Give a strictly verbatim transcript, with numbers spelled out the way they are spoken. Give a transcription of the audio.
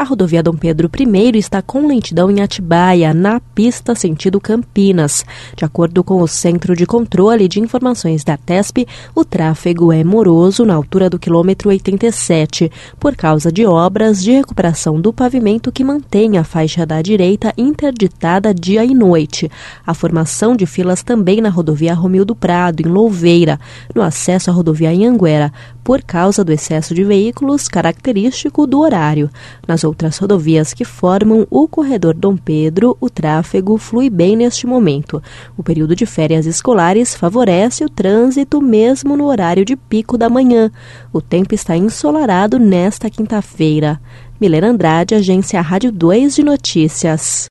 rodovia Dom Pedro I está com lentidão em Atibaia, na pista sentido Campinas. De acordo com o Centro de Controle de Informações da Artesp, o tráfego é moroso na altura do quilômetro oitenta e sete, por causa de obras de recuperação do pavimento que mantém a faixa da direita interditada dia e noite. A formação de filas também na rodovia Romildo Prado, em Louveira, no acesso à rodovia Anhanguera, por causa do excesso de veículos característico do horário. Nas outras rodovias que formam o corredor Dom Pedro, o tráfego flui bem neste momento. O período de férias escolares favorece o trânsito mesmo no horário de pico da manhã. O tempo está ensolarado nesta quinta-feira. Milena Andrade, Agência Rádio dois de Notícias.